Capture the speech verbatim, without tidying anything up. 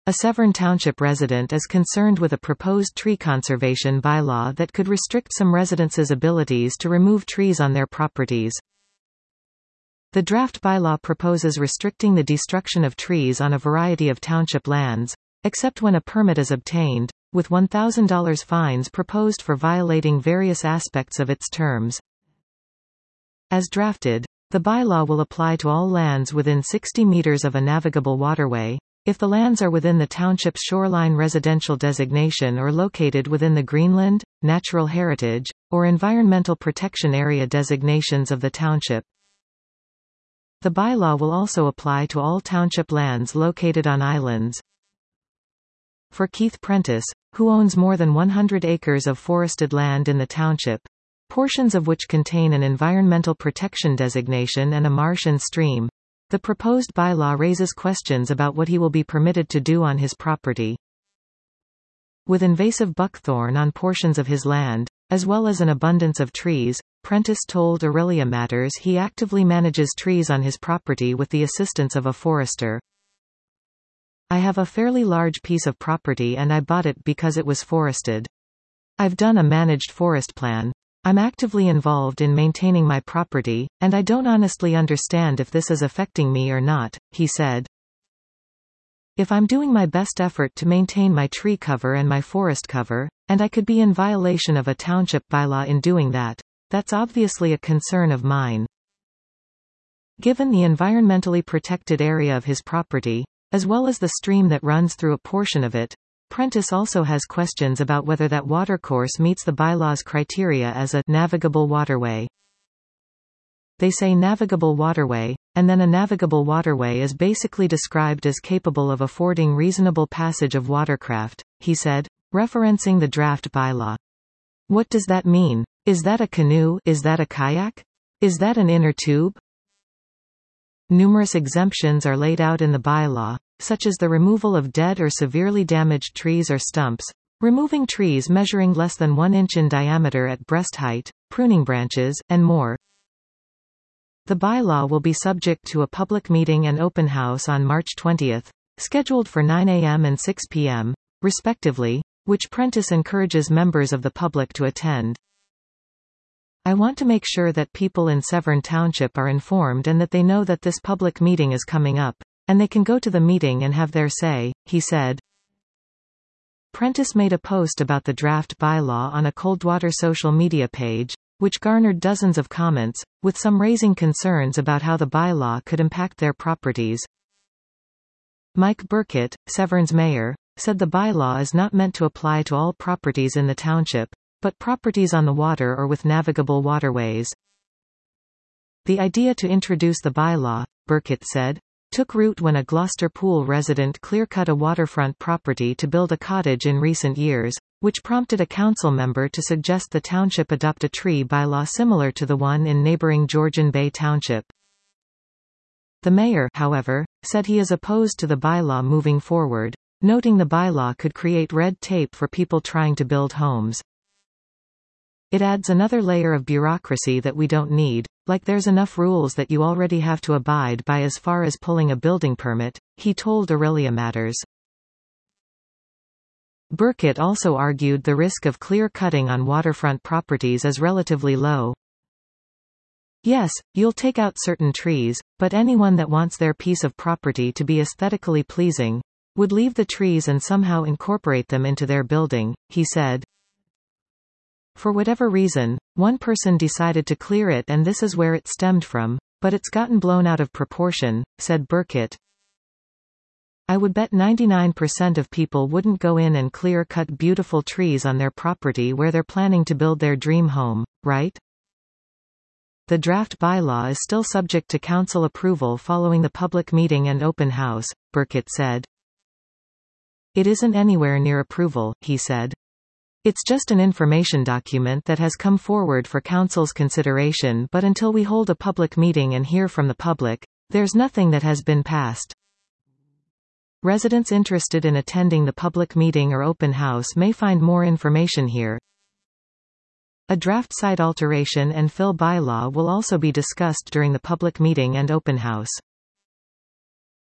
A Severn Township resident is concerned with a proposed tree conservation bylaw that could restrict some residents' abilities to remove trees on their properties. The draft bylaw proposes restricting the destruction of trees on a variety of township lands, except when a permit is obtained, with one thousand dollars fines proposed for violating various aspects of its terms. As drafted, the bylaw will apply to all lands within sixty meters of a navigable waterway, if the lands are within the township's shoreline residential designation or located within the Greenland, Natural Heritage, or Environmental Protection Area designations of the township. The bylaw will also apply to all township lands located on islands. For Keith Prentice, who owns more than one hundred acres of forested land in the township, portions of which contain an environmental protection designation and a marsh and stream, the proposed bylaw raises questions about what he will be permitted to do on his property. With invasive buckthorn on portions of his land, as well as an abundance of trees, Prentice told Aurelia Matters he actively manages trees on his property with the assistance of a forester. I have a fairly large piece of property and I bought it because it was forested. I've done a managed forest plan. I'm actively involved in maintaining my property, and I don't honestly understand if this is affecting me or not, he said. If I'm doing my best effort to maintain my tree cover and my forest cover, and I could be in violation of a township bylaw in doing that, that's obviously a concern of mine. Given the environmentally protected area of his property, as well as the stream that runs through a portion of it, Prentice also has questions about whether that watercourse meets the bylaw's criteria as a navigable waterway. They say navigable waterway, and then a navigable waterway is basically described as capable of affording reasonable passage of watercraft, he said, referencing the draft bylaw. What does that mean? Is that a canoe? Is that a kayak? Is that an inner tube? Numerous exemptions are laid out in the bylaw, such as the removal of dead or severely damaged trees or stumps, removing trees measuring less than one inch in diameter at breast height, pruning branches, and more. The bylaw will be subject to a public meeting and open house on March twentieth, scheduled for nine a m and six p m, respectively, which Prentice encourages members of the public to attend. I want to make sure that people in Severn Township are informed and that they know that this public meeting is coming up, and they can go to the meeting and have their say, he said. Prentice made a post about the draft bylaw on a Coldwater social media page, which garnered dozens of comments, with some raising concerns about how the bylaw could impact their properties. Mike Burkett, Severn's mayor, said the bylaw is not meant to apply to all properties in the township, but properties on the water or with navigable waterways. The idea to introduce the bylaw, Burkett said, took root when a Gloucester Pool resident clear-cut a waterfront property to build a cottage in recent years, which prompted a council member to suggest the township adopt a tree bylaw similar to the one in neighboring Georgian Bay Township. The mayor, however, said he is opposed to the bylaw moving forward, noting the bylaw could create red tape for people trying to build homes. It adds another layer of bureaucracy that we don't need, like there's enough rules that you already have to abide by as far as pulling a building permit, he told Aurelia Matters. Burkett also argued the risk of clear-cutting on waterfront properties is relatively low. Yes, you'll take out certain trees, but anyone that wants their piece of property to be aesthetically pleasing would leave the trees and somehow incorporate them into their building, he said. For whatever reason, one person decided to clear it and this is where it stemmed from, but it's gotten blown out of proportion, said Burkett. I would bet ninety-nine percent of people wouldn't go in and clear-cut beautiful trees on their property where they're planning to build their dream home, right? The draft bylaw is still subject to council approval following the public meeting and open house, Burkett said. It isn't anywhere near approval, he said. It's just an information document that has come forward for council's consideration, but until we hold a public meeting and hear from the public, there's nothing that has been passed. Residents interested in attending the public meeting or open house may find more information here. A draft site alteration and fill bylaw will also be discussed during the public meeting and open house.